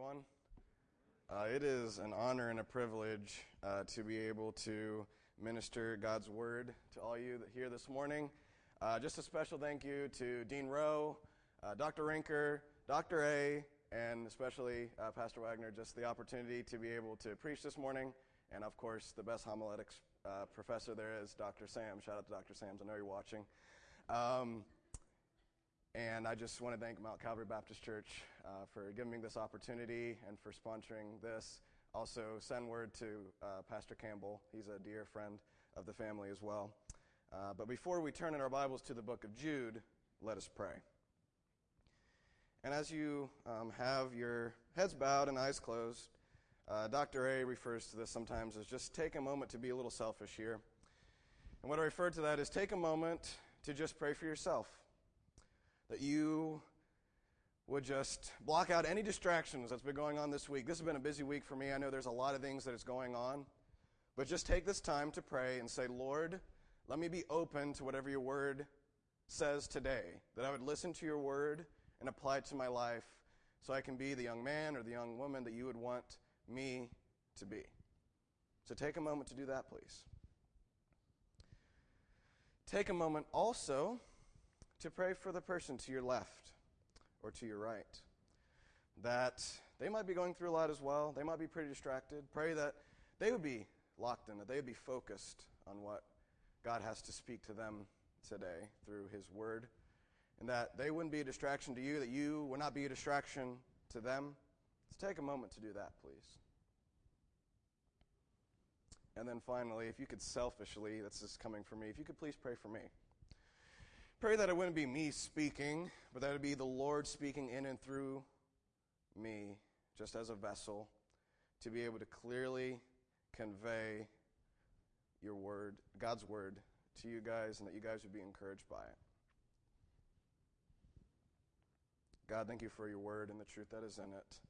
everyone. It is an honor and a privilege to be able to minister God's Word to all you that here this morning. Just a special thank you to Dean Rowe, Dr. Rinker, Dr. A, and especially Pastor Wagner, just the opportunity to be able to preach this morning. And, of course, the best homiletics professor there is Dr. Sam. Shout out to Dr. Sams. I know you're watching. And I just want to thank Mount Calvary Baptist Church for giving me this opportunity and for sponsoring this. Also, send word to Pastor Campbell. He's a dear friend of the family as well. But before we turn in our Bibles to the book of Jude, let us pray. And as you have your heads bowed and eyes closed, Dr. A refers to this sometimes as just take a moment to be a little selfish here. And what I refer to that is take a moment to just pray for yourself. That you would just block out any distractions that's been going on this week. This has been a busy week for me. I know there's a lot of things that is going on. But just take this time to pray and say, Lord, let me be open to whatever your word says today. That I would listen to your word and apply it to my life so I can be the young man or the young woman that you would want me to be. So take a moment to do that, please. Take a moment also to pray for the person to your left or to your right, that they might be going through a lot as well. They might be pretty distracted. Pray that they would be locked in, that they would be focused on what God has to speak to them today through his word, and that they wouldn't be a distraction to you, that you would not be a distraction to them. Let's take a moment to do that, please. And then finally, if you could selfishly, this is coming from me, if you could please pray for me. Pray that it wouldn't be me speaking, but that it would be the Lord speaking in and through me, just as a vessel, to be able to clearly convey your word, God's word, to you guys, and that you guys would be encouraged by it. God, thank you for your word and the truth that is in it.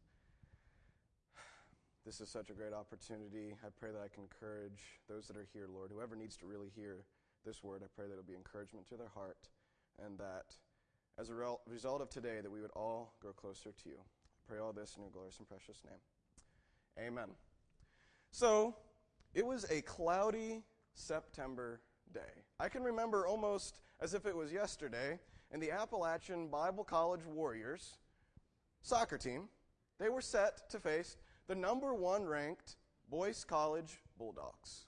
This is such a great opportunity. I pray that I can encourage those that are here, Lord. Whoever needs to really hear this word, I pray that it will be encouragement to their heart, and that as a result of today, that we would all grow closer to you. I pray all this in your glorious and precious name. Amen. So, it was a cloudy September day. I can remember almost as if it was yesterday, and the Appalachian Bible College Warriors soccer team, they were set to face the number one ranked Boyce College Bulldogs.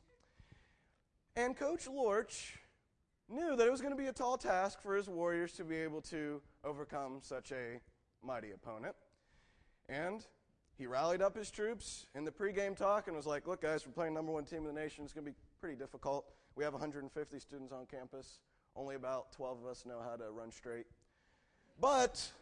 And Coach Lorch knew that it was going to be a tall task for his Warriors to be able to overcome such a mighty opponent. And he rallied up his troops in the pregame talk and was like, look, guys, we're playing number one team in the nation. It's going to be pretty difficult. We have 150 students on campus. Only about 12 of us know how to run straight. But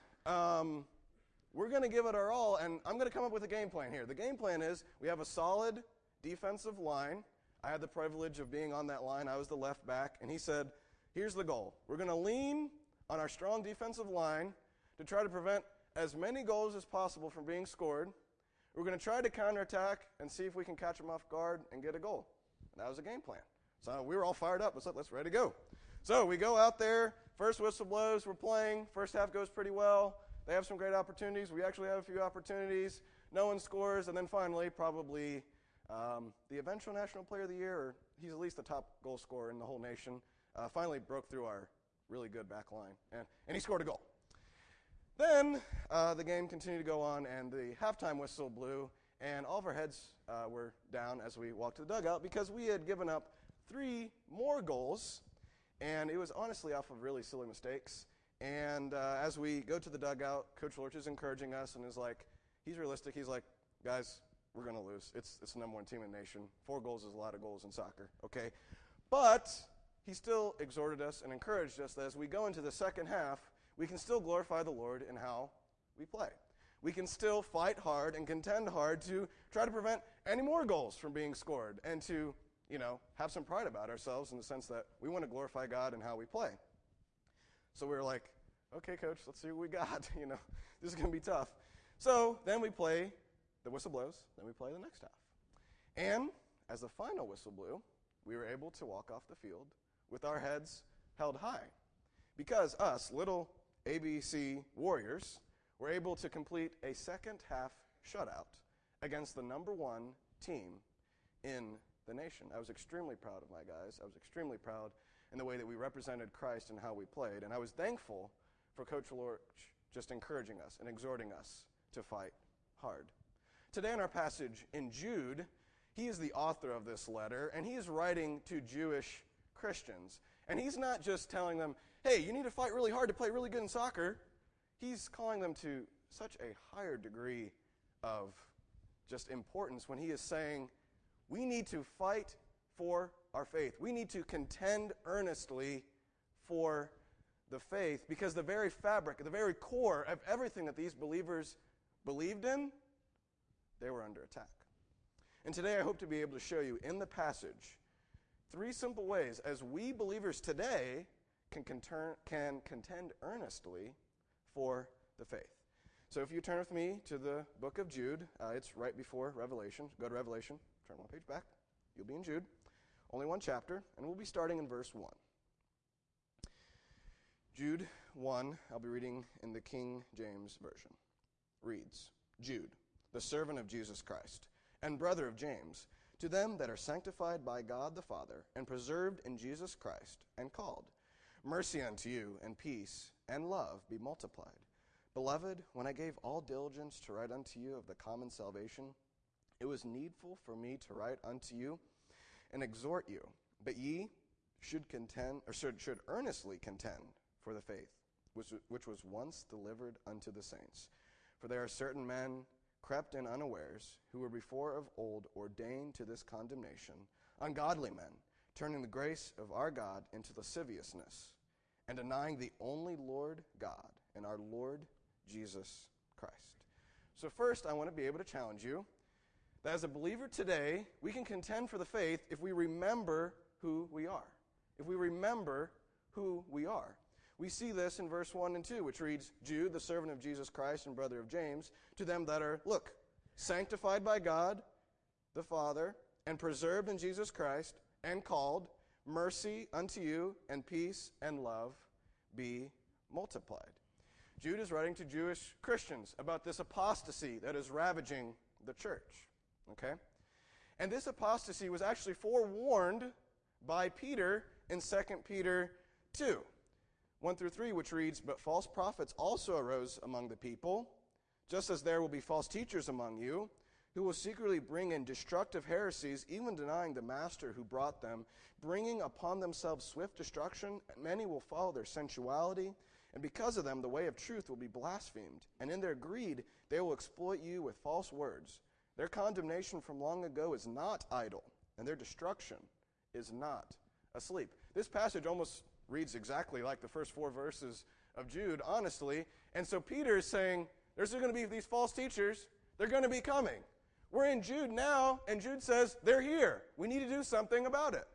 we're going to give it our all, and I'm going to come up with a game plan here. The game plan is we have a solid defensive line. I had the privilege of being on that line. I was the left back. And he said, here's the goal. We're going to lean on our strong defensive line to try to prevent as many goals as possible from being scored. We're going to try to counterattack and see if we can catch them off guard and get a goal. And that was the game plan. So we were all fired up. Let's ready to go. So we go out there. First whistle blows. We're playing. First half goes pretty well. They have some great opportunities. We actually have a few opportunities. No one scores. And then finally, probably the eventual National Player of the Year, or he's at least the top goal scorer in the whole nation, finally broke through our really good back line, and he scored a goal. Then the game continued to go on, and the halftime whistle blew, and all of our heads were down as we walked to the dugout because we had given up 3 more goals, and it was honestly off of really silly mistakes. And as we go to the dugout, Coach Lorch is encouraging us and is like, he's realistic. He's like, guys, we're going to lose. It's the number one team in the nation. 4 goals is a lot of goals in soccer, okay? But he still exhorted us and encouraged us that as we go into the second half, we can still glorify the Lord in how we play. We can still fight hard and contend hard to try to prevent any more goals from being scored and to, have some pride about ourselves in the sense that we want to glorify God in how we play. So we were like, okay, Coach, let's see what we got. This is going to be tough. So then we play. The whistle blows, then we play the next half. And as the final whistle blew, we were able to walk off the field with our heads held high because us, little ABC Warriors, were able to complete a second half shutout against the number one team in the nation. I was extremely proud of my guys. I was extremely proud in the way that we represented Christ and how we played. And I was thankful for Coach Lorch just encouraging us and exhorting us to fight hard. Today in our passage in Jude, he is the author of this letter, and he is writing to Jewish Christians. And he's not just telling them, hey, you need to fight really hard to play really good in soccer. He's calling them to such a higher degree of just importance when he is saying, we need to fight for our faith. We need to contend earnestly for the faith, because the very fabric, the very core of everything that these believers believed in, they were under attack. And today I hope to be able to show you in the passage 3 simple ways as we believers today can contend earnestly for the faith. So if you turn with me to the book of Jude, it's right before Revelation. Go to Revelation, turn one page back. You'll be in Jude. Only one chapter, and we'll be starting in verse 1. Jude 1, I'll be reading in the King James Version. Reads, Jude, the servant of Jesus Christ, and brother of James, to them that are sanctified by God the Father, and preserved in Jesus Christ, and called, mercy unto you, and peace, and love be multiplied. Beloved, when I gave all diligence to write unto you of the common salvation, it was needful for me to write unto you and exhort you, but ye should earnestly contend for the faith, which was once delivered unto the saints. For there are certain men crept in unawares, who were before of old ordained to this condemnation, ungodly men, turning the grace of our God into lasciviousness, and denying the only Lord God and our Lord Jesus Christ. So first, I want to be able to challenge you that as a believer today, we can contend for the faith if we remember who we are. If we remember who we are. We see this in verse 1 and 2, which reads, Jude, the servant of Jesus Christ and brother of James, to them that are, look, sanctified by God the Father, and preserved in Jesus Christ, and called, mercy unto you, and peace and love be multiplied. Jude is writing to Jewish Christians about this apostasy that is ravaging the church. Okay? And this apostasy was actually forewarned by Peter in 2 Peter 2. 1 through 3, which reads, but false prophets also arose among the people, just as there will be false teachers among you, who will secretly bring in destructive heresies, even denying the master who brought them, bringing upon themselves swift destruction, and many will follow their sensuality, and because of them the way of truth will be blasphemed, and in their greed they will exploit you with false words. Their condemnation from long ago is not idle, and their destruction is not asleep. This passage almost reads exactly like the first 4 verses of Jude, honestly. And so Peter is saying, there's going to be these false teachers. They're going to be coming. We're in Jude now, and Jude says, they're here. We need to do something about it.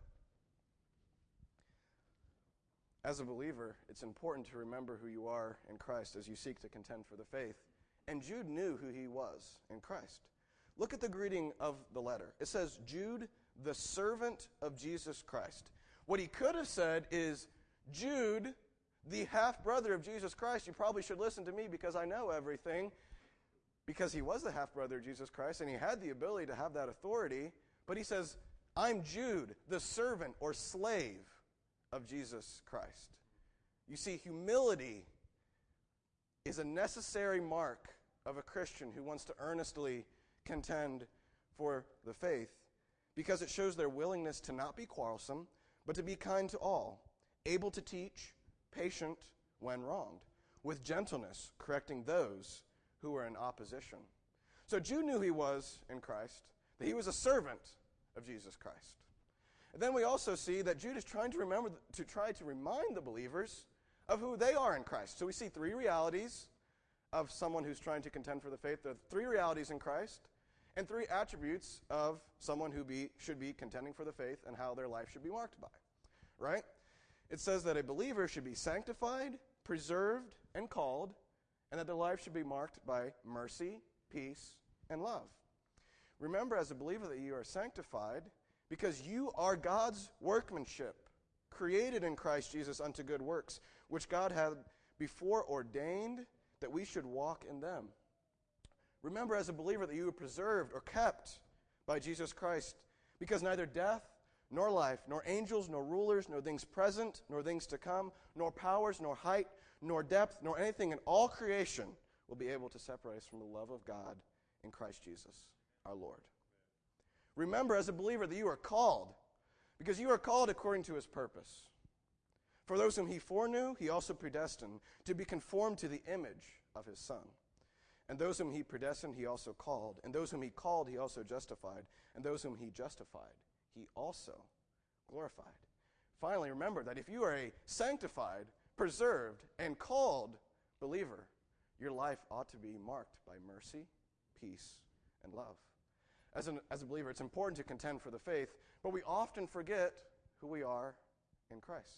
As a believer, it's important to remember who you are in Christ as you seek to contend for the faith. And Jude knew who he was in Christ. Look at the greeting of the letter. It says, Jude, the servant of Jesus Christ. What he could have said is, Jude, the half-brother of Jesus Christ. You probably should listen to me because I know everything. Because he was the half-brother of Jesus Christ, and he had the ability to have that authority. But he says, I'm Jude, the servant or slave of Jesus Christ. You see, humility is a necessary mark of a Christian who wants to earnestly contend for the faith, because it shows their willingness to not be quarrelsome, but to be kind to all, able to teach, patient when wronged, with gentleness correcting those who were in opposition. So Jude knew he was in Christ, that he was a servant of Jesus Christ. And then we also see that Jude is trying to remind the believers of who they are in Christ. So we see 3 realities of someone who's trying to contend for the faith. There are 3 realities in Christ, and 3 attributes of someone who should be contending for the faith and how their life should be marked by. Right? It says that a believer should be sanctified, preserved, and called, and that their life should be marked by mercy, peace, and love. Remember as a believer that you are sanctified because you are God's workmanship, created in Christ Jesus unto good works, which God had before ordained that we should walk in them. Remember as a believer that you were preserved or kept by Jesus Christ, because neither death, nor life, nor angels, nor rulers, nor things present, nor things to come, nor powers, nor height, nor depth, nor anything in all creation will be able to separate us from the love of God in Christ Jesus, our Lord. Remember as a believer that you are called, because you are called according to his purpose. For those whom he foreknew, he also predestined to be conformed to the image of his Son. And those whom he predestined, he also called. And those whom he called, he also justified. And those whom he justified, he also glorified. Finally, remember that if you are a sanctified, preserved, and called believer, your life ought to be marked by mercy, peace, and love. As a believer, it's important to contend for the faith, but we often forget who we are in Christ.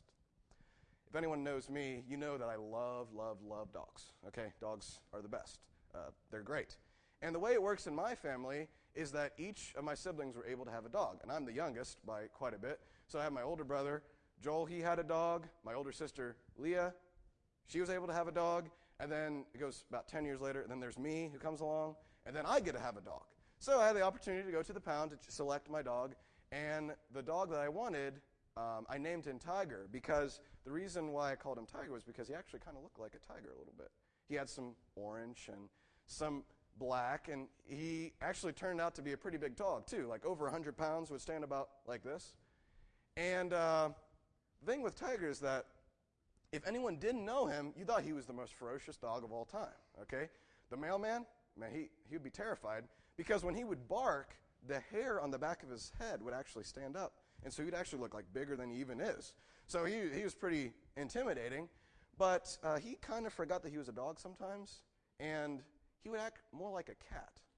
If anyone knows me, you know that I love dogs. Okay, dogs are the best. They're great. And the way it works in my family is that each of my siblings were able to have a dog. And I'm the youngest by quite a bit. So I have my older brother, Joel, he had a dog. My older sister, Leah, she was able to have a dog. And then it goes about 10 years later, and then there's me who comes along, and then I get to have a dog. So I had the opportunity to go to the pound to select my dog. And the dog that I wanted, I named him Tiger, because the reason why I called him Tiger was because he actually kind of looked like a tiger a little bit. He had some orange and some black, and he actually turned out to be a pretty big dog, too, like over 100 pounds, would stand about like this. And the thing with Tiger is that if anyone didn't know him, you thought he was the most ferocious dog of all time, okay? The mailman, man, he would be terrified, because when he would bark, the hair on the back of his head would actually stand up, and so he'd actually look like bigger than he even is. So he was pretty intimidating, but he kind of forgot that he was a dog sometimes, and he would act more like a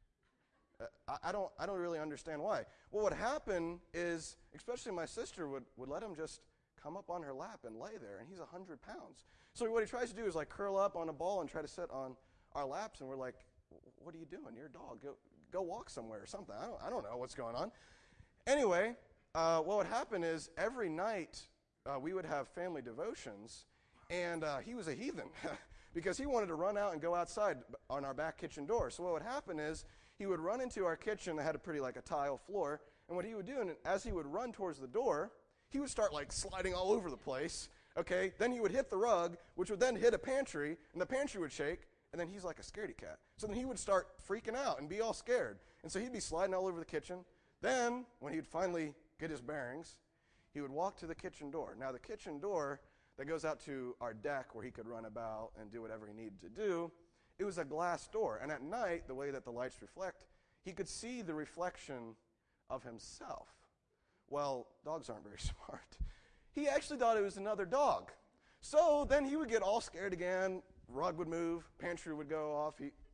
cat. I don't really understand why. What would happen is, especially my sister would let him just come up on her lap and lay there, and he's 100 pounds. So what he tries to do is like curl up on a ball and try to sit on our laps, and we're like, what are you doing? You're a dog. Go walk somewhere or something. I don't know what's going on. Anyway, what would happen is every night we would have family devotions, and he was a heathen because he wanted to run out and go outside on our back kitchen door. So what would happen is he would run into our kitchen that had a pretty like a tile floor, and what he would do, and as he would run towards the door, he would start like sliding all over the place, okay? Then he would hit the rug, which would then hit a pantry, and the pantry would shake, and then he's like a scaredy cat. So then he would start freaking out and be all scared. And so he'd be sliding all over the kitchen. Then, when he'd finally get his bearings, he would walk to the kitchen door. Now, the kitchen door that goes out to our deck where he could run about and do whatever he needed to do, it was a glass door. And at night, the way that the lights reflect, he could see the reflection of himself. Well, dogs aren't very smart. He actually thought it was another dog. So then he would get all scared again. Rug would move. Pantry would go off.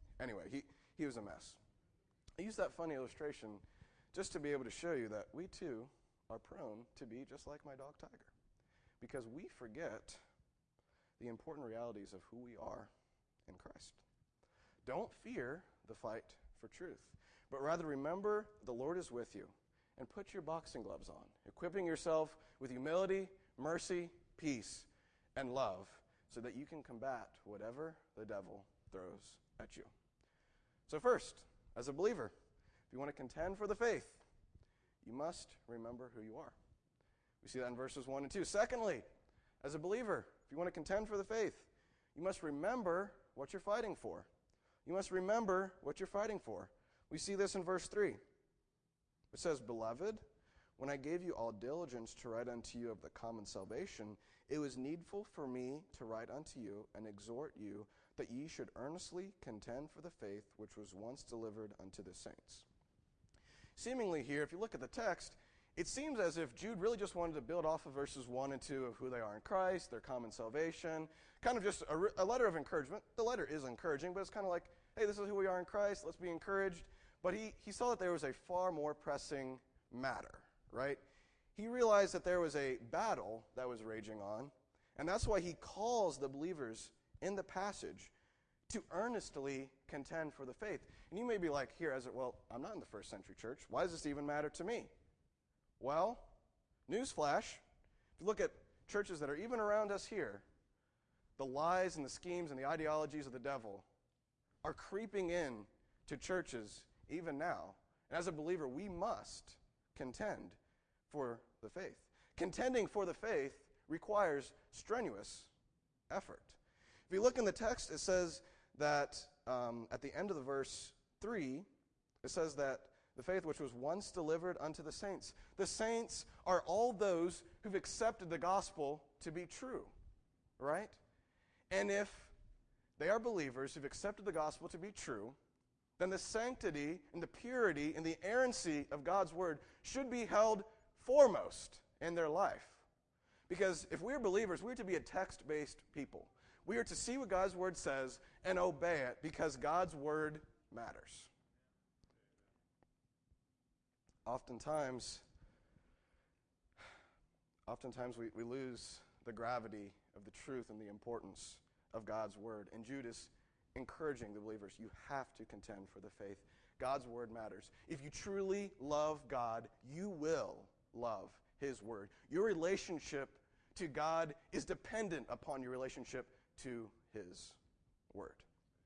He was a mess. I use that funny illustration just to be able to show you that we too are prone to be just like my dog Tiger, because we forget the important realities of who we are in Christ. Don't fear the fight for truth, but rather remember the Lord is with you, and put your boxing gloves on, equipping yourself with humility, mercy, peace, and love, so that you can combat whatever the devil throws at you. So first, as a believer, if you want to contend for the faith, you must remember who you are. We see that in verses 1 and 2. Secondly, as a believer, if you want to contend for the faith, you must remember what you're fighting for. You must remember what you're fighting for. We see this in verse 3. It says, "Beloved, when I gave you all diligence to write unto you of the common salvation, it was needful for me to write unto you and exhort you that ye should earnestly contend for the faith which was once delivered unto the saints." Seemingly here, if you look at the text, it seems as if Jude really just wanted to build off of verses 1 and 2 of who they are in Christ, their common salvation, kind of just a letter of encouragement. The letter is encouraging, but it's kind of like, hey, this is who we are in Christ, let's be encouraged. But he saw that there was a far more pressing matter, right? He realized that there was a battle that was raging on, and that's why he calls the believers in the passage to earnestly contend for the faith. And you may be like, well, I'm not in the first century church. Why does this even matter to me? Well, newsflash, if you look at churches that are even around us here, the lies and the schemes and the ideologies of the devil are creeping in to churches even now. And as a believer, we must contend for the faith. Contending for the faith requires strenuous effort. If you look in the text, it says that at the end of the verse 3, it says that the faith which was once delivered unto the saints. The saints are all those who've accepted the gospel to be true, right? And if they are believers who've accepted the gospel to be true, then the sanctity and the purity and the inerrancy of God's word should be held foremost in their life. Because if we're believers, we're to be a text-based people. We are to see what God's word says and obey it because God's word matters. Oftentimes we lose the gravity of the truth and the importance of God's word. And Jude is encouraging the believers, you have to contend for the faith. God's word matters. If you truly love God, you will love his word. Your relationship to God is dependent upon your relationship to his word.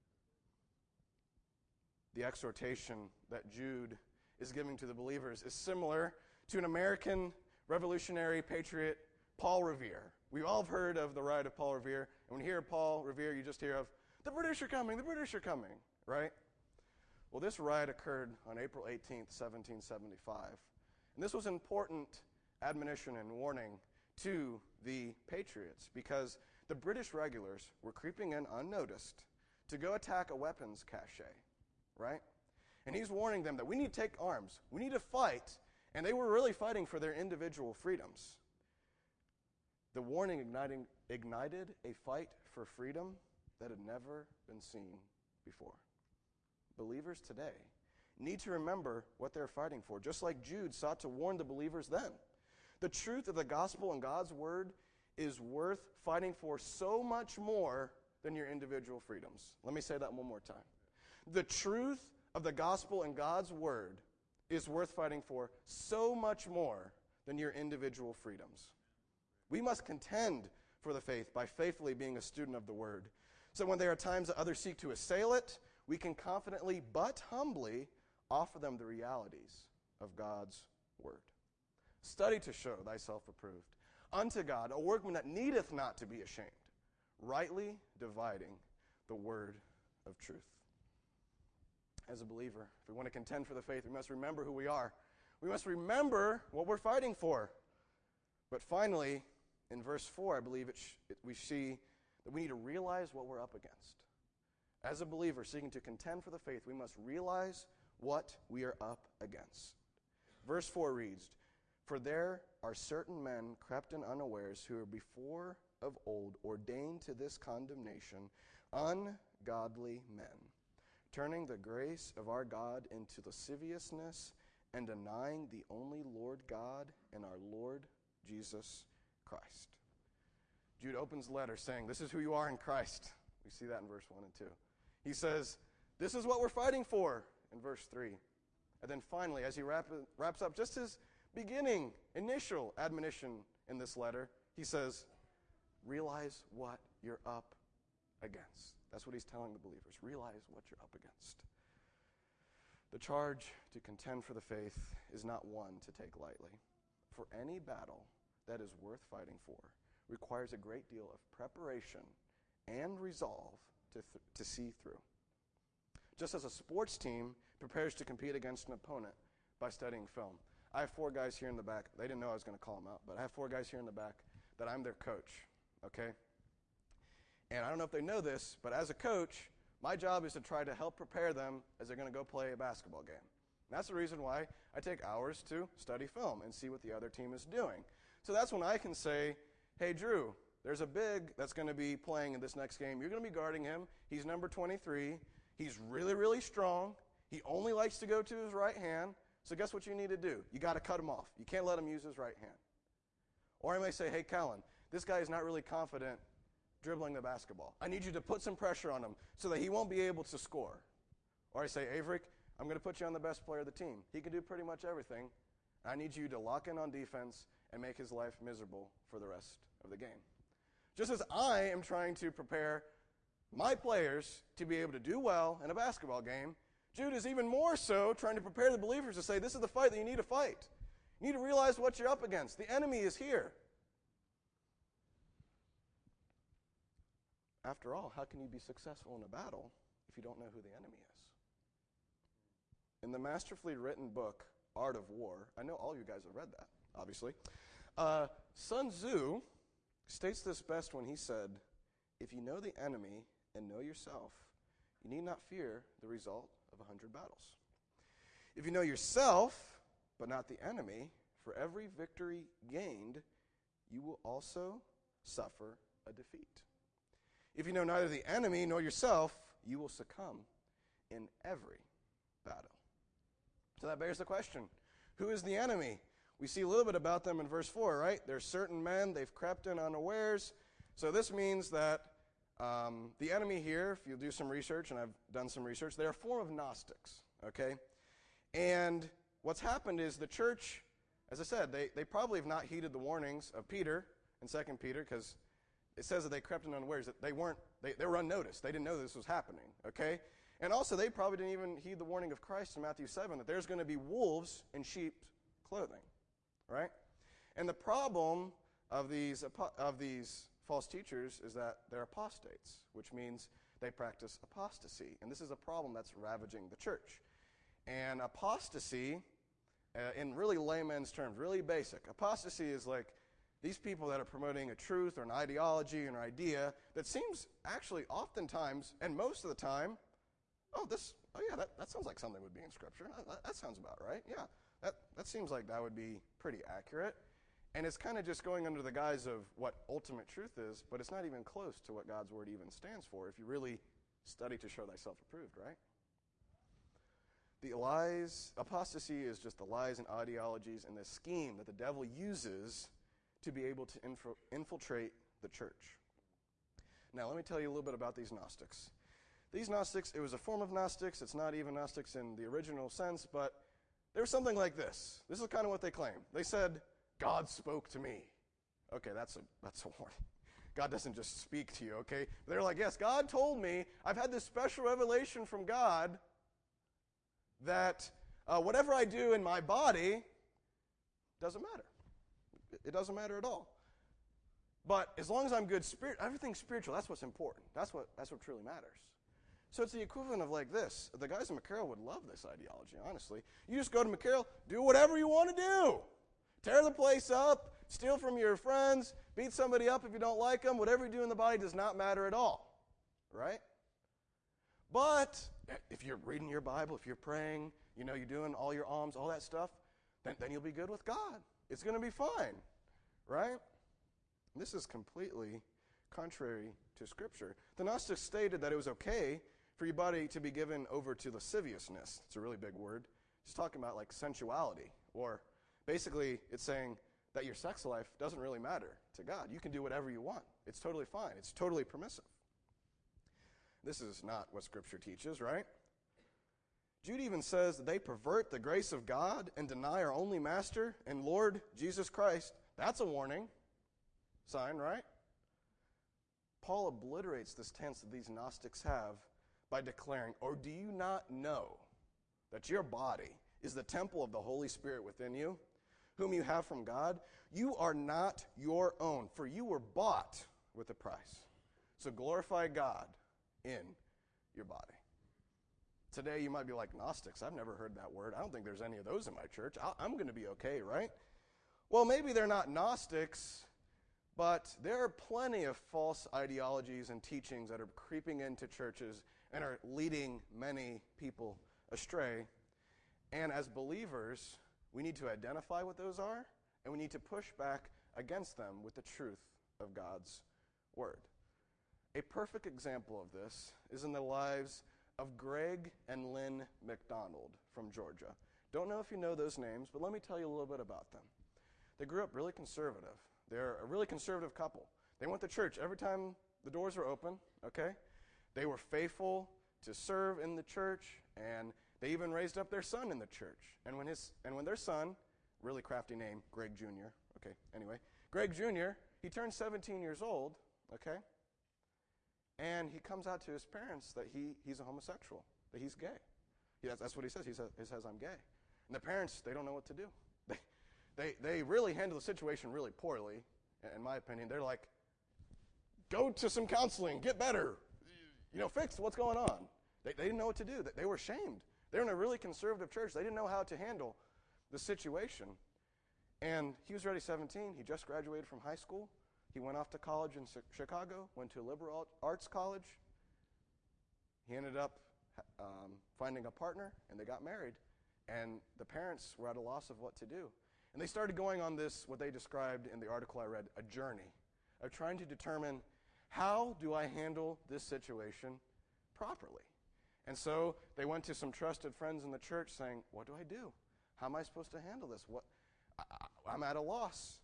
The exhortation that Jude is giving to the believers is similar to an American revolutionary patriot, Paul Revere. We've all heard of the ride of Paul Revere, and when you hear Paul Revere, you just hear of, the British are coming, right? Well, this riot occurred on April 18th, 1775, and this was an important admonition and warning to the patriots because the British regulars were creeping in unnoticed to go attack a weapons cache, right? And he's warning them that we need to take arms. We need to fight. And they were really fighting for their individual freedoms. The warning ignited a fight for freedom that had never been seen before. Believers today need to remember what they're fighting for, just like Jude sought to warn the believers then. The truth of the gospel and God's word is worth fighting for so much more than your individual freedoms. Let me say that one more time. The truth of the gospel and God's word is worth fighting for so much more than your individual freedoms. We must contend for the faith by faithfully being a student of the word. So when there are times that others seek to assail it, we can confidently but humbly offer them the realities of God's word. Study to show thyself approved unto God, a workman that needeth not to be ashamed, rightly dividing the word of truth. As a believer, if we want to contend for the faith, we must remember who we are. We must remember what we're fighting for. But finally, in verse 4, I believe we see that we need to realize what we're up against. As a believer seeking to contend for the faith, we must realize what we are up against. Verse 4 reads, For there are certain men crept in unawares who were before of old ordained to this condemnation, ungodly men, turning the grace of our God into lasciviousness and denying the only Lord God and our Lord Jesus Christ. Jude opens the letter saying, this is who you are in Christ. We see that in verse 1 and 2. He says, this is what we're fighting for in verse 3. And then finally, as he wraps up just his beginning, initial admonition in this letter, he says, realize what you're up against. That's what he's telling the believers. Realize what you're up against. The charge to contend for the faith is not one to take lightly. For any battle that is worth fighting for requires a great deal of preparation and resolve to see through. Just as a sports team prepares to compete against an opponent by studying film. I have 4 guys here in the back. They didn't know I was going to call them out, but I have 4 guys here in the back that I'm their coach, okay? And I don't know if they know this, but as a coach, my job is to try to help prepare them as they're going to go play a basketball game. And that's the reason why I take hours to study film and see what the other team is doing. So that's when I can say, hey, Drew, there's a big that's going to be playing in this next game. You're going to be guarding him. He's number 23. He's really, really strong. He only likes to go to his right hand. So guess what you need to do? You got to cut him off. You can't let him use his right hand. Or I may say, hey, Callan, this guy is not really confident dribbling the basketball. I need you to put some pressure on him so that he won't be able to score. Or I say, Averick, I'm going to put you on the best player of the team. He can do pretty much everything. I need you to lock in on defense and make his life miserable for the rest of the game. Just as I am trying to prepare my players to be able to do well in a basketball game, Jude is even more so trying to prepare the believers to say, this is the fight that you need to fight. You need to realize what you're up against. The enemy is here. After all, how can you be successful in a battle if you don't know who the enemy is? In the masterfully written book, Art of War, I know all you guys have read that, obviously, Sun Tzu states this best when he said, if you know the enemy and know yourself, you need not fear the result of 100 battles. If you know yourself, but not the enemy, for every victory gained, you will also suffer a defeat. If you know neither the enemy nor yourself, you will succumb in every battle. So that bears the question, who is the enemy? We see a little bit about them in verse 4, right? There's certain men, they've crept in unawares. So this means that the enemy here, if you do some research, and I've done some research, they're a form of Gnostics, okay? And what's happened is the church, as I said, they probably have not heeded the warnings of Peter in 2 Peter, because it says that they crept in unawares, that they were unnoticed. They didn't know this was happening, okay? And also, they probably didn't even heed the warning of Christ in Matthew 7, that there's going to be wolves in sheep's clothing, right? And the problem of these false teachers is that they're apostates, which means they practice apostasy. And this is a problem that's ravaging the church. And apostasy, in really layman's terms, really basic, apostasy is like these people that are promoting a truth or an ideology or an idea that seems actually oftentimes, and most of the time, that sounds like something would be in Scripture. That sounds about right. Yeah, that seems like that would be pretty accurate. And it's kind of just going under the guise of what ultimate truth is, but it's not even close to what God's Word even stands for if you really study to show thyself approved, right? The lies, apostasy is just the lies and ideologies and the scheme that the devil uses to be able to infiltrate the church. Now, let me tell you a little bit about these Gnostics. These Gnostics, it was a form of Gnostics. It's not even Gnostics in the original sense, but there was something like this. This is kind of what they claim. They said, God spoke to me. Okay, that's a warning. God doesn't just speak to you, okay? They're like, yes, God told me. I've had this special revelation from God that whatever I do in my body doesn't matter. It doesn't matter at all. But as long as I'm good spirit, everything's spiritual. That's what's important. That's what truly matters. So it's the equivalent of like this. The guys in McCarroll would love this ideology, honestly. You just go to McCarroll, do whatever you want to do. Tear the place up, steal from your friends, beat somebody up if you don't like them. Whatever you do in the body does not matter at all, right? But if you're reading your Bible, if you're praying, you're doing all your alms, all that stuff, then you'll be good with God. It's going to be fine, right? This is completely contrary to Scripture. The Gnostics stated that it was okay for your body to be given over to lasciviousness. It's a really big word. It's talking about like sensuality, or basically it's saying that your sex life doesn't really matter to God. You can do whatever you want. It's totally fine. It's totally permissive. This is not what Scripture teaches, right? Jude even says that they pervert the grace of God and deny our only Master and Lord Jesus Christ. That's a warning sign, right? Paul obliterates this tense that these Gnostics have by declaring, or do you not know that your body is the temple of the Holy Spirit within you, whom you have from God? You are not your own, for you were bought with a price. So glorify God in your body. Today you might be like, Gnostics, I've never heard that word. I don't think there's any of those in my church. I'm going to be okay, right? Well, maybe they're not Gnostics, but there are plenty of false ideologies and teachings that are creeping into churches and are leading many people astray. And as believers, we need to identify what those are, and we need to push back against them with the truth of God's Word. A perfect example of this is in the lives of Greg and Lynn McDonald from Georgia. Don't know if you know those names, but let me tell you a little bit about them. They grew up really conservative. They're a really conservative couple. They went to church every time the doors were open, okay? They were faithful to serve in the church, and they even raised up their son in the church. And when their son, really crafty name, Greg Jr., okay, anyway, Greg Jr., he turned 17 years old, okay? And he comes out to his parents that he's a homosexual, that he's gay. That's what he says. He says, I'm gay. And the parents, they don't know what to do. They really handle the situation really poorly, in my opinion. They're like, go to some counseling, get better, fix what's going on. They didn't know what to do. They were ashamed. They were in a really conservative church. They didn't know how to handle the situation. And he was already 17. He just graduated from high school. He went off to college in Chicago, went to a liberal arts college. He ended up finding a partner, and they got married. And the parents were at a loss of what to do. And they started going on this, what they described in the article I read, a journey of trying to determine, how do I handle this situation properly? And so they went to some trusted friends in the church saying, what do I do? How am I supposed to handle this? I'm at a loss.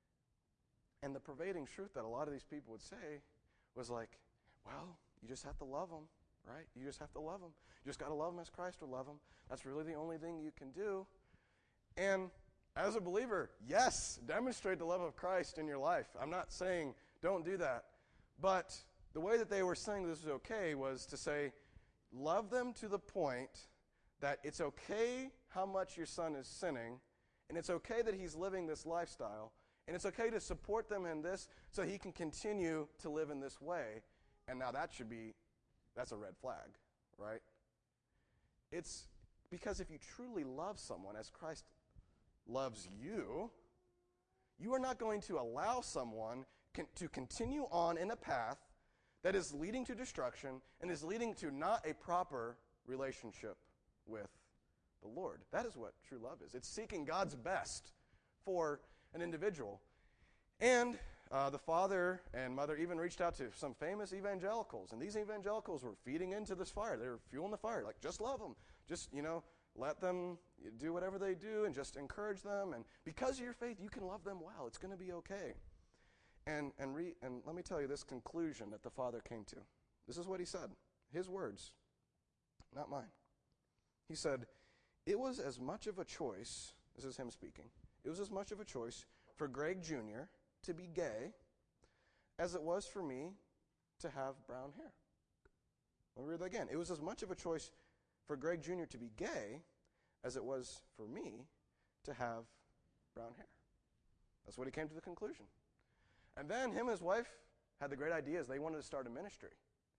And the pervading truth that a lot of these people would say was like, well, you just have to love them, right? You just have to love them. You just got to love them as Christ would love them. That's really the only thing you can do. And as a believer, yes, demonstrate the love of Christ in your life. I'm not saying don't do that. But the way that they were saying this was okay was to say, love them to the point that it's okay how much your son is sinning, and it's okay that he's living this lifestyle, and it's okay to support them in this so he can continue to live in this way. And now that's a red flag, right? It's because if you truly love someone as Christ loves you, you are not going to allow someone to continue on in a path that is leading to destruction and is leading to not a proper relationship with the Lord. That is what true love is. It's seeking God's best for an individual. And the father and mother even reached out to some famous evangelicals, and these evangelicals were feeding into this fire. They were fueling the fire, like, just love them. Just, let them do whatever they do and just encourage them. And because of your faith, you can love them well. It's going to be okay. And let me tell you this conclusion that the father came to. This is what he said. His words, not mine. He said, it was as much of a choice, this is him speaking, it was as much of a choice for Greg Jr. to be gay as it was for me to have brown hair. Let me read that again. It was as much of a choice for Greg Jr. to be gay as it was for me to have brown hair. That's what he came to the conclusion. And then him and his wife had the great ideas. They wanted to start a ministry.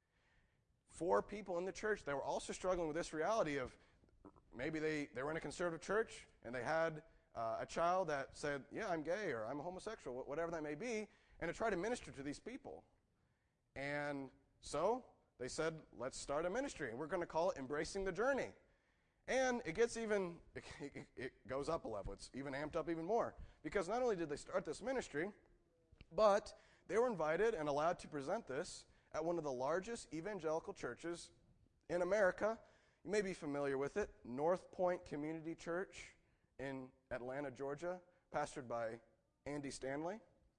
4 people in the church, they were also struggling with this reality of maybe they were in a conservative church and they had a child that said, yeah, I'm gay or I'm homosexual, whatever that may be, and to try to minister to these people. And so they said, let's start a ministry. And we're going to call it Embracing the Journey. And it goes up a level. It's even amped up even more. Because not only did they start this ministry, but they were invited and allowed to present this at one of the largest evangelical churches in America. You may be familiar with it, North Point Community Church in Atlanta, Georgia, pastored by Andy Stanley.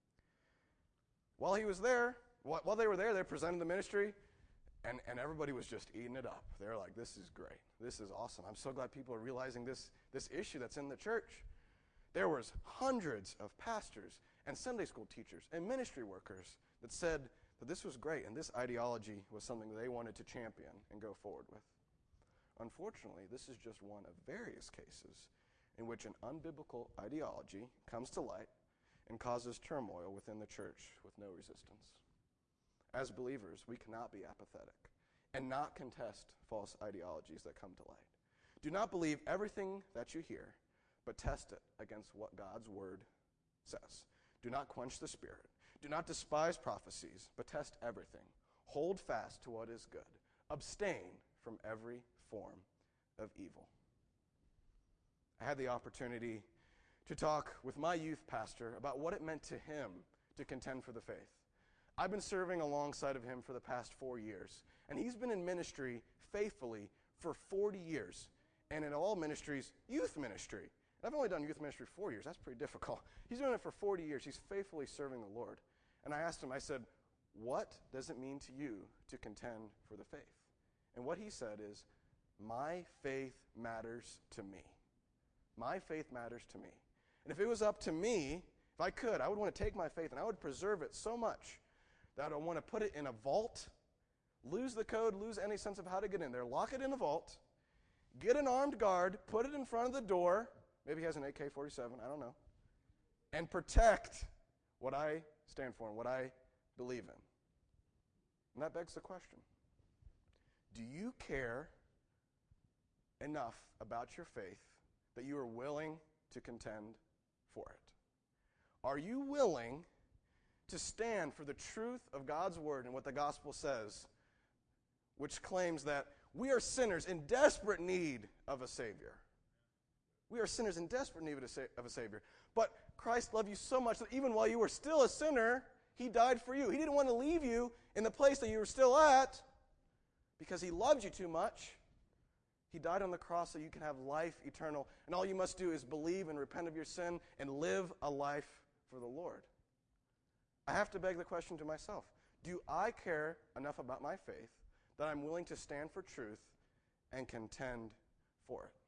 While they were there, they presented the ministry, and everybody was just eating it up. They were like, this is great. This is awesome. I'm so glad people are realizing this issue that's in the church. There was hundreds of pastors and Sunday school teachers and ministry workers that said that this was great and this ideology was something they wanted to champion and go forward with. Unfortunately, this is just one of various cases in which an unbiblical ideology comes to light and causes turmoil within the church with no resistance. As believers, we cannot be apathetic and not contest false ideologies that come to light. Do not believe everything that you hear, but test it against what God's word says. Do not quench the spirit. Do not despise prophecies, but test everything. Hold fast to what is good. Abstain from every form of evil. I had the opportunity to talk with my youth pastor about what it meant to him to contend for the faith. I've been serving alongside of him for the past 4 years, and he's been in ministry faithfully for 40 years, and in all ministries, youth ministry. And I've only done youth ministry 4 years. That's pretty difficult. He's doing it for 40 years. He's faithfully serving the Lord. And I asked him, I said, what does it mean to you to contend for the faith? And what he said is, my faith matters to me. My faith matters to me. And if it was up to me, if I could, I would want to take my faith and I would preserve it so much that I want to put it in a vault, lose the code, lose any sense of how to get in there, lock it in a vault, get an armed guard, put it in front of the door, maybe he has an AK-47, I don't know, and protect what I stand for and what I believe in. And that begs the question, do you care enough about your faith that you are willing to contend for it? Are you willing to stand for the truth of God's word and what the gospel says, which claims that we are sinners in desperate need of a Savior? We are sinners in desperate need of a Savior. But Christ loved you so much that even while you were still a sinner, he died for you. He didn't want to leave you in the place that you were still at because he loved you too much. He died on the cross so you can have life eternal. And all you must do is believe and repent of your sin and live a life for the Lord. I have to beg the question to myself, do I care enough about my faith that I'm willing to stand for truth and contend for it?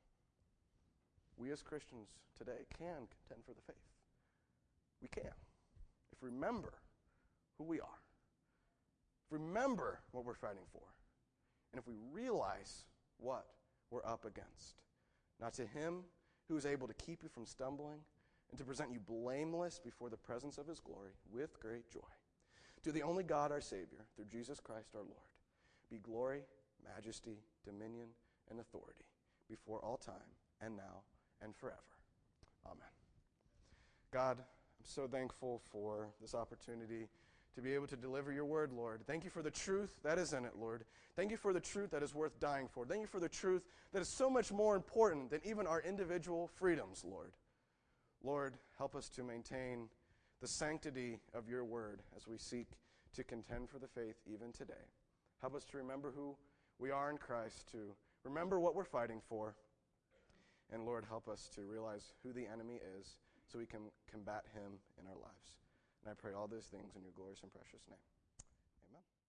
We as Christians today can contend for the faith. We can. If we remember who we are, if we remember what we're fighting for, and if we realize what we're up against. Now to him who is able to keep you from stumbling and to present you blameless before the presence of his glory with great joy. To the only God our Savior, through Jesus Christ our Lord, be glory, majesty, dominion, and authority before all time and now and forever. Amen. God, I'm so thankful for this opportunity to be able to deliver your word, Lord. Thank you for the truth that is in it, Lord. Thank you for the truth that is worth dying for. Thank you for the truth that is so much more important than even our individual freedoms, Lord. Lord, help us to maintain the sanctity of your word as we seek to contend for the faith even today. Help us to remember who we are in Christ, to remember what we're fighting for, and Lord, help us to realize who the enemy is so we can combat him in our lives. And I pray all these things in your glorious and precious name. Amen.